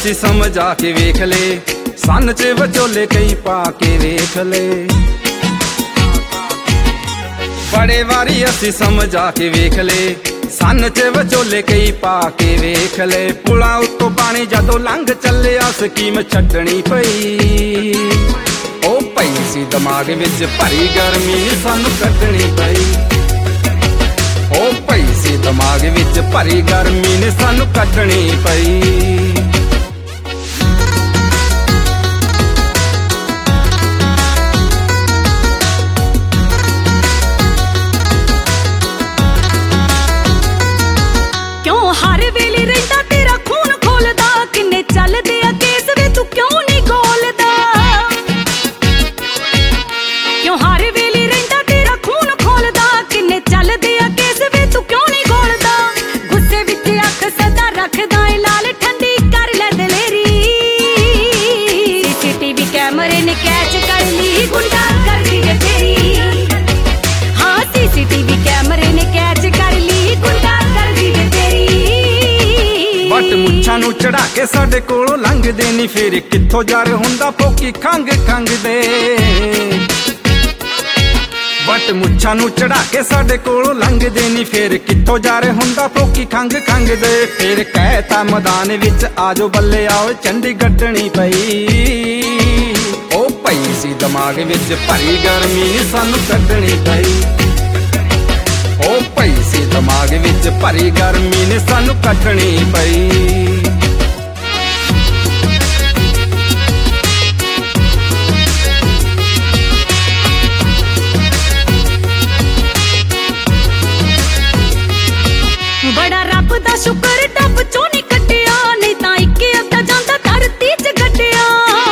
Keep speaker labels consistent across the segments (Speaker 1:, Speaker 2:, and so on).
Speaker 1: ਅਸੀਂ ਸਮਝਾ ਕੇ ਵੇਖ ਲੇ, ਸੰਨ ਚ ਵਿਚੋਲੇ ਕਈ ਪਾ ਕੇ ਵੇਖ ਲੇ। ਬੜੇ ਵਾਰੀ ਅਸੀਂ ਸਮਝਾ ਕੇ ਵੇਖ ਲੇ, ਸੰਨ ਚ ਵਿਚੋਲੇ ਕਈ ਪਾ ਕੇ ਵੇਖ ਲੇ। ਪੁਲਾਂ ਉੱਤੋਂ ਪਾਣੀ ਜਦੋਂ ਲੰਘ ਚੱਲਿਆ ਸਕੀਮ ਛੱਡਣੀ ਪਈ। ਉਹ ਪਈ ਸੀ ਦਿਮਾਗ ਵਿੱਚ ਭਰੀ ਗਰਮੀ ਸਾਨੂੰ ਕੱਢਣੀ ਪਈ। ਉਹ ਪਈ ਸੀ ਦਿਮਾਗ ਵਿੱਚ ਭਰੀ ਗਰਮੀ ਨੇ ਸਾਨੂੰ ਕੱਢਣੀ ਪਈ।
Speaker 2: ਕਿਉਂ ਹਰ ਵੇਲੇ ਰਹਿੰਦਾ ਤੇਰਾ ਖੂਨ ਖੋਲਦਾ, ਕਿੰਨੇ ਚੱਲਦੇ ਆ ਕੇਸ ਵੇ ਤੂੰ ਕਿਉਂ ਨਹੀਂ ਗੋਲਦਾ। ਕਿਉਂ ਹਰ ਵੇਲੇ ਰਹਿੰਦਾ ਤੇਰਾ ਖੂਨ ਖੋਲਦਾ, ਕਿੰਨੇ ਚੱਲਦੇ ਆ ਕੇਸ ਵੇ ਤੂੰ ਕਿਉਂ ਨਹੀਂ ਗੋਲਦਾ। ਗੁੱਸੇ ਵਿੱਚ ਅੱਖ ਸਦਾ ਰੱਖਦਾ ਏ ਲਾਲ ਠੰਡੀ ਕਰ ਲੈ ਦਲੇਰੀ। ਸੀਸੀਟੀਵੀ ਕੈਮਰੇ ਨੇ ਕੈਚ ਕਰ ਲਈ ਗੁੰਡਾ ਕਰਦੀ ਏ ਤੇਰੀ। ਹਾਂ ਸੀਸੀਟੀਵੀ ਕੈਮਰੇ ਨੇ ਕੈਚ ਕਰ ਲਈ ਗੁੰਡਾ ਕਰਦੀ ਏ ਤੇਰੀ।
Speaker 1: ਵੱਟ ਮੁੱਛਾਂ ਨੂੰ ਚੜਾ ਕੇ ਸਾਡੇ ਕੋਲੋਂ ਲੰਘਦੇ ਨੀ, ਫੇਰ ਕਿੱਥੋਂ ਜਰ ਹੁੰਦਾ ਫੋਕੀ ਖੰਗ ਖੰਗ ਦੇ। ਵੱਟ ਮੁੱਛਾਂ ਨੂੰ ਚੜਾ ਕੇ ਸਾਡੇ ਕੋਲੋਂ ਲੰਘਦੇ ਨੀ, ਫੇਰ ਕਿੱਥੋਂ ਜਰ ਹੁੰਦਾ ਫੋਕੀ ਖੰਗ ਖੰਗ ਦੇ। ਫੇਰ ਕਹਿਤਾ ਮੈਦਾਨ ਵਿੱਚ ਆਜੋ ਬੱਲੇ ਆਓ ਚੰਡੀ ਗੱਡਣੀ ਪਈ। ਉਹ ਪਈ ਸੀ ਦਿਮਾਗ ਵਿੱਚ ਭਰੀ ਗਰਮੀ ਸਾਨੂੰ ਕੱਢਣੀ ਪਈ। ਉਹ ਪਈ ਸੀ ਦਿਮਾਗ ਵਿੱਚ ਭਰੀ ਗਰਮੀ ਨੇ ਸਾਨੂੰ ਕੱਢਣੀ ਪਈ।
Speaker 2: ਬੜਾ ਰੱਬ ਦਾ ਸ਼ੁਕਰ ਟੱਬ ਚੋਂ ਨਹੀਂ ਕੱਢਿਆ, ਨਹੀਂ ਤਾਂ ਇੱਕ ਅੱਧਾ ਜਾਂਦਾ ਧਰਤੀ 'ਚ ਗੱਡਿਆ।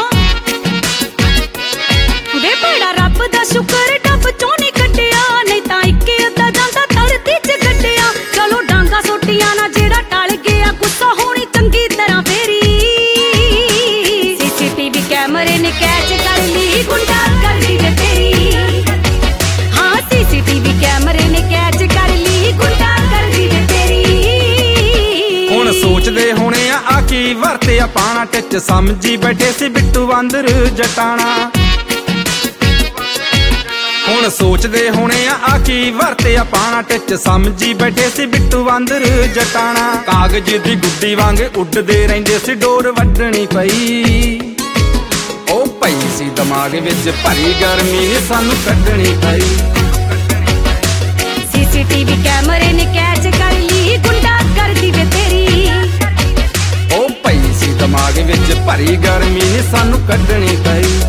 Speaker 2: ਵੇ ਬੜਾ ਰੱਬ ਦਾ ਸ਼ੁਕਰ ਟੱਬ ਚੋਂ ਨਹੀਂ ਕੱਢਿਆ, ਨਹੀਂ ਤਾਂ ਇੱਕ ਅੱਧਾ ਜਾਂਦਾ ਧਰਤੀ 'ਚ ਗੱਡਿਆ। ਚਲੋ ਡਾਂਗਾ ਸੋਟੀਆਂ ਨਾ ਜਿਹੜਾ ਟਲ ਗਿਆ, ਗੁੱਸਾ ਹੋਣੀ ਚੰਗੀ ਤਰ੍ਹਾਂ ਫੇਰੀ। ਸੀਸੀਟੀਵੀ ਕੈਮਰੇ ਨੇ ਕੈਚ ਕਰ ਲਈ ਗੁੰਡਾ ਕਰਦੀ ਏ ਤੇਰੀ। ਹਾਂ ਸੀਸੀਟੀਵੀ ਕੈਮਰੇ ਨੇ ਕੈਚ ਕਰ ਲਈ ਗੁੰਡਾ ਕਰਦੀ ਏ ਤੇਰੀ।
Speaker 1: ਹੁਣ ਸੋਚਦੇ ਹੋਣੇ ਆ ਕੀ ਵਰਤਿਆ ਪਾਣਾ, ਟਿੱਚ ਸਮਝੀ ਬੈਠੇ ਸੀ ਬਿੱਟੂ ਬਾਂਦਰ ਜਟਾਣਾ। ਹੁਣ ਸੋਚਦੇ ਹੋਣੇ ਆ ਕੀ ਵਰਤਿਆ ਪਾਣਾ, ਟਿੱਚ ਸਮਝੀ ਬੈਠੇ ਸੀ ਬਿੱਟੂ ਬਾਂਦਰ ਜਟਾਣਾ। ਕਾਗਜ਼ ਦੀ ਗੁੱਡੀ ਵਾਂਗ ਉੱਡਦੇ ਰਹਿੰਦੇ ਸੀ, ਡੋਰ ਵੱਢਣੀ ਪਈ। ਉਹ ਪਈ ਸੀ ਦਿਮਾਗ ਵਿੱਚ ਭਰੀ ਗਰਮੀ ਨੇ ਸਾਨੂੰ ਕੱਢਣੀ ਪਈ।
Speaker 2: ਸੀਸੀਟੀਵੀ ਕੈਮਰੇ ਨੇ ਕੈਚ ਕਰ ਲਈ ਗੁੰਡਾ ਕਰਦੀ ਵੇ ਤੇਰੀ।
Speaker 1: ਉਹ ਪਈ ਸੀ ਦਿਮਾਗ ਵਿੱਚ ਭਰੀ ਗਰਮੀ ਨੇ ਸਾਨੂੰ ਕੱਢਣੀ ਪਈ।